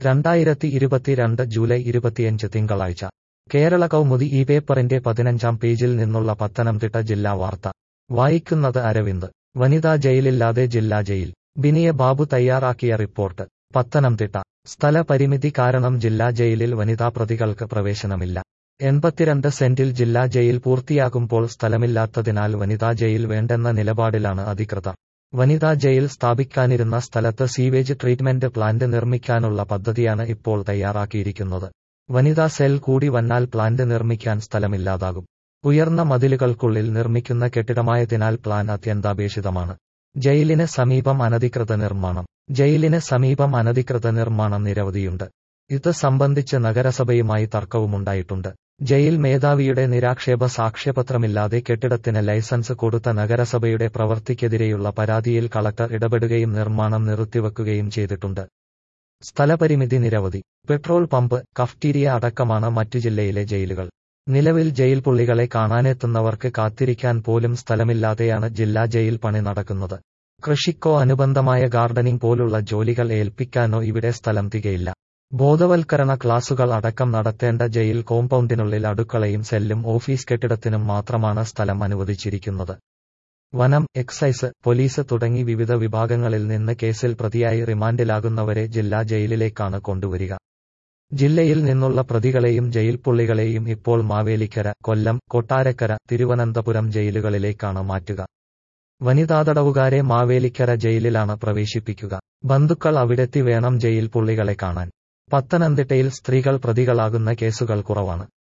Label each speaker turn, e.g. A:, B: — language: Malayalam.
A: 2022 ജൂലൈ 25 തിങ്കളാഴ്ച കേരള കൗമുദി ഈ പേപ്പറിന്റെ 15-ാം പേജിൽ നിന്നുള്ള പത്തനംതിട്ട ജില്ലാ വാർത്ത വായിക്കുന്നത് അരവിന്ദ്. വനിതാ ജയിലില്ലാതെ ജില്ലാ ജയിൽ. ബിനിയ ബാബു തയ്യാറാക്കിയ റിപ്പോർട്ട്. പത്തനംതിട്ട. സ്ഥല പരിമിതി കാരണം ജില്ലാ ജയിലിൽ വനിതാ പ്രതികൾക്ക് പ്രവേശനമില്ല. 82 സെന്റിൽ ജില്ലാ ജയിൽ പൂർത്തിയാകുമ്പോൾ സ്ഥലമില്ലാത്തതിനാൽ വനിതാ ജയിൽ വേണ്ടെന്ന നിലപാടിലാണ് അധികൃതർ. വനിതാ ജയിൽ സ്ഥാപിക്കാനിരുന്ന സ്ഥലത്ത് സീവേജ് ട്രീറ്റ്മെന്റ് പ്ലാന്റ് നിർമ്മിക്കാനുള്ള പദ്ധതിയാണ് ഇപ്പോൾ തയ്യാറാക്കിയിരിക്കുന്നത്. വനിതാ സെൽ കൂടി വന്നാൽ പ്ലാന്റ് നിർമ്മിക്കാൻ സ്ഥലമില്ലാതാകും. ഉയർന്ന മതിലുകൾക്കുള്ളിൽ നിർമ്മിക്കുന്ന കെട്ടിടമായതിനാൽ പ്ലാൻ അത്യന്താപേക്ഷിതമാണ്. ജയിലിന് സമീപം അനധികൃത നിർമ്മാണം. ജയിലിന് സമീപം അനധികൃത നിർമ്മാണം നിരവധിയുണ്ട്. ഇത് സംബന്ധിച്ച് നഗരസഭയുമായി തർക്കവുമുണ്ടായിട്ടുണ്ട്. ജയിൽ മേധാവിയുടെ നിരാക്ഷേപ സാക്ഷ്യപത്രമില്ലാതെ കെട്ടിടത്തിന് ലൈസൻസ് കൊടുത്ത നഗരസഭയുടെ പ്രവൃത്തിക്കെതിരെയുള്ള പരാതിയിൽ കളക്ടർ ഇടപെടുകയും നിർമ്മാണം നിർത്തിവെക്കുകയും ചെയ്തിട്ടുണ്ട്. സ്ഥലപരിമിതി നിരവധി. പെട്രോൾ പമ്പ്, കഫ്റ്റീരിയ അടക്കമാണ് മറ്റു ജില്ലയിലെ ജയിലുകൾ. നിലവിൽ ജയിൽ പുള്ളികളെ കാണാനെത്തുന്നവർക്ക് കാത്തിരിക്കാൻ പോലും സ്ഥലമില്ലാതെയാണ് ജില്ലാ ജയിൽ പണി നടക്കുന്നത്. കൃഷിക്കോ അനുബന്ധമായ ഗാർഡനിംഗ് പോലുള്ള ജോലികൾ ഏൽപ്പിക്കാനോ ഇവിടെ സ്ഥലം തികയില്ല. ബോധവൽക്കരണ ക്ലാസുകൾ അടക്കം നടത്തേണ്ട ജയിൽ കോമ്പൗണ്ടിനുള്ളിൽ അടുക്കളയും സെല്ലും ഓഫീസ് കെട്ടിടത്തിനും മാത്രമാണ് സ്ഥലം അനുവദിച്ചിരിക്കുന്നത്. വനം, എക്സൈസ്, പോലീസ് തുടങ്ങി വിവിധ വിഭാഗങ്ങളിൽ നിന്ന് കേസിൽ പ്രതിയായി റിമാൻഡിലാകുന്നവരെ ജില്ലാ ജയിലിലേക്കാണ് കൊണ്ടുവരിക. ജില്ലയിൽ നിന്നുള്ള പ്രതികളെയും ജയിൽ പുള്ളികളെയും ഇപ്പോൾ മാവേലിക്കര, കൊല്ലം, കൊട്ടാരക്കര, തിരുവനന്തപുരം ജയിലുകളിലേക്കാണ് മാറ്റുക. വനിതാ തടവുകാരെ മാവേലിക്കര ജയിലിലാണ് പ്രവേശിപ്പിക്കുക. ബന്ധുക്കൾ അവിടെത്തി വേണം ജയിൽ പുള്ളികളെ കാണാൻ. പത്തനംതിട്ടയിൽ സ്ത്രീകൾ പ്രതികളാകുന്ന കേസുകൾ കുറവാണ്.